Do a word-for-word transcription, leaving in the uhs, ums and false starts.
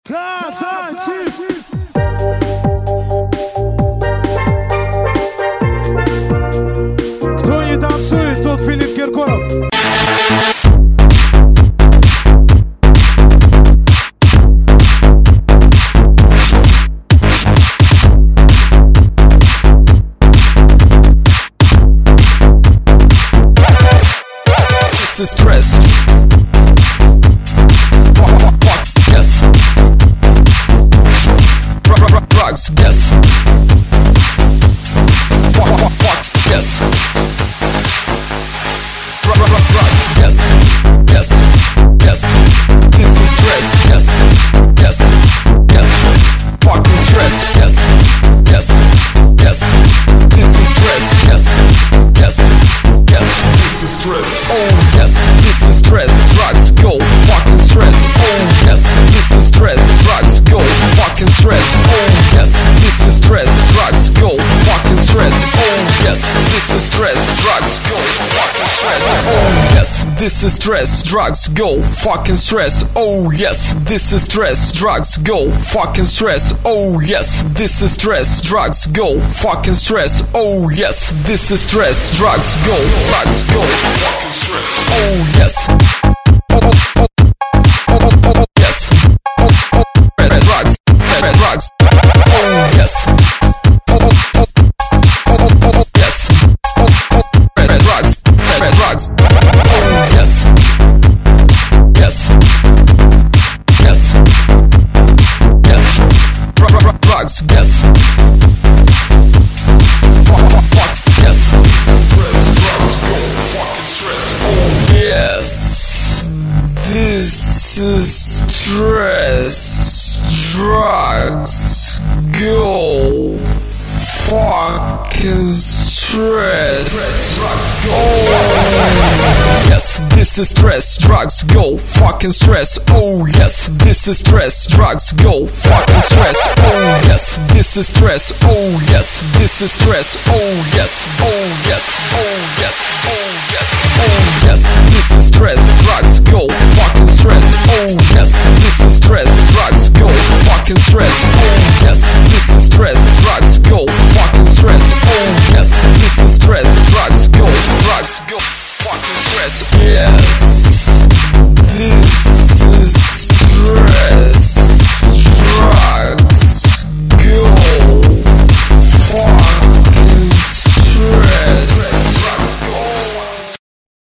Казантип! Кто не танцует, тот Филипп Киркоров. This is stress. Yes. Drugs. Yes. Yes. Drugs. Yes. Yes. Yes. This is stress. Yes. Yes. Yes. Fucking stress. Yes. Yes. Yes. This is stress. Yes. Yes. Yes. This is stress. Oh yes. This is stress. Drugs. Go. Fucking stress. Oh yes. This is stress. Drugs. Go. Fucking stress. Oh yes. This is stress. Drugs. Go. Fucking stress. Oh yes. This is stress. Drugs. Go. Fucking stress. Oh yes. This is stress. Drugs. Go. Fucking stress. Oh yes. This is stress. Drugs. Go. Fucking stress. Oh yes. This is stress. Drugs. Go. Fucking stress. Oh yes. This is stress. Drugs. Go. Drugs. Go. Fucking stress. Oh yes. Oh oh oh oh oh oh oh yes. Oh oh red drugs. Red drugs. Oh yes. Oh oh oh oh oh oh oh yes. Oh oh red drugs. Red drugs. Oh yes. Yes. Yes. Yes. Drugs. Yes. Yes. Yes. This is stress. Drugs. Go. Fucking stress. Oh yes, this is stress. Drugs. Go. Fucking stress. Oh yes, this is stress. Drugs. Go. Fucking stress. Oh yes, this is stress. Oh yes, this is stress. Oh yes. Oh yes. Oh yes. Oh yes. Oh yes, this is stress. Drugs. Go.